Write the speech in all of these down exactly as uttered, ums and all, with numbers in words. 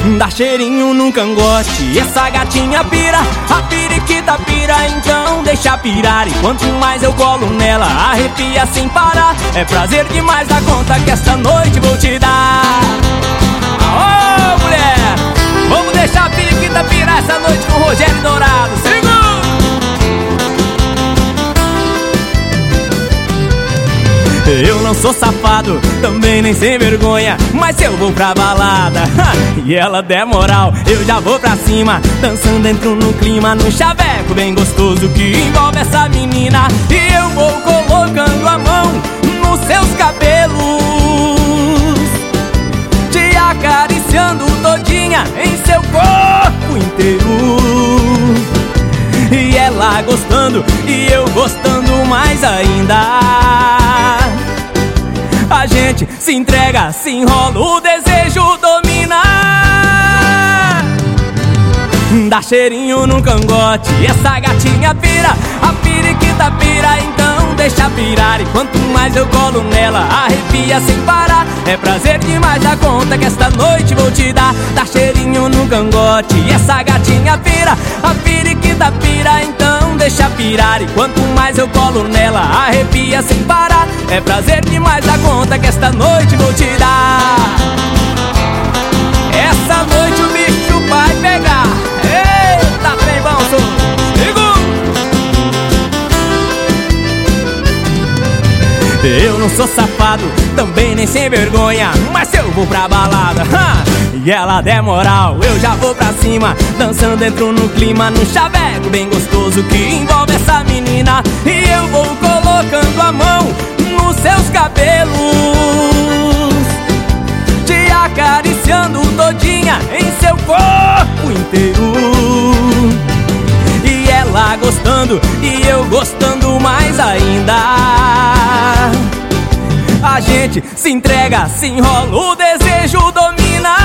Dá cheirinho no cangote, essa gatinha pira, a periquita pira, então deixa pirar. E quanto mais eu colo nela, arrepia sem parar. É prazer demais da conta que esta noite vou te dar. Aô, mulher! Vamos deixar a periquita pirar essa noite com o Rogério Dourado. Segura! Eu não sou safado, também nem sem vergonha, mas se eu vou pra balada e ela der moral, eu já vou pra cima, dançando, entro no clima, num chaveco bem gostoso que envolve essa menina. E eu vou colocando a mão nos seus cabelos, te acariciando todinha em seu corpo inteiro. E ela gostando e eu gostando mais ainda. A gente se entrega, se enrola, o desejo domina. Dá cheirinho no cangote, essa gatinha pira, a periquita pira, então deixa pirar. E quanto mais eu colo nela, arrepia sem parar. É prazer demais da conta que esta noite vou te dar. Dá cheirinho no cangote, essa gatinha pira, a periquita pira, então deixa pirar. E quanto mais eu colo nela, arrepia sem parar. É prazer demais da conta que esta noite vou te dar. Essa noite o bicho vai pegar. Eita, trem bom, segura! Eu não sou safado, também nem sem vergonha, mas se eu vou pra balada ha, e ela der moral, eu já vou pra cima, dançando, entro no clima, num chaveco bem gostoso que envolve essa menina. E eu vou colocando a mão nos seus cabelos, te acariciando todinha em seu corpo inteiro. E ela gostando e eu gostando mais ainda. A gente se entrega, se enrola, o desejo domina.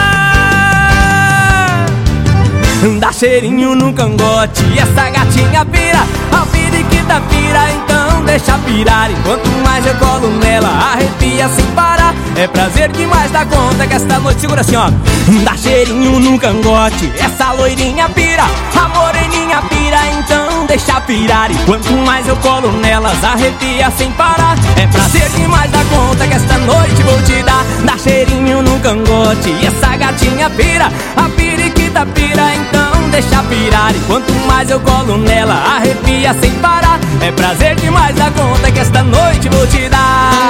Dá cheirinho no cangote, essa gatinha pira, a periquita pira, então deixa pirar. E quanto mais eu colo nela, arrepia sem parar. É prazer demais da conta que esta noite, segura assim, ó. Dá cheirinho no cangote, essa loirinha pira, a moreninha pira, então deixa pirar. E quanto mais eu colo nelas, arrepia sem parar. É prazer demais da conta que esta noite vou te dar. Dá cheirinho no cangote, essa gatinha pira, a periquita pira, então deixa pirar. E quanto mais eu colo nela, arrepia sem parar. É prazer demais da conta que esta noite vou te dar.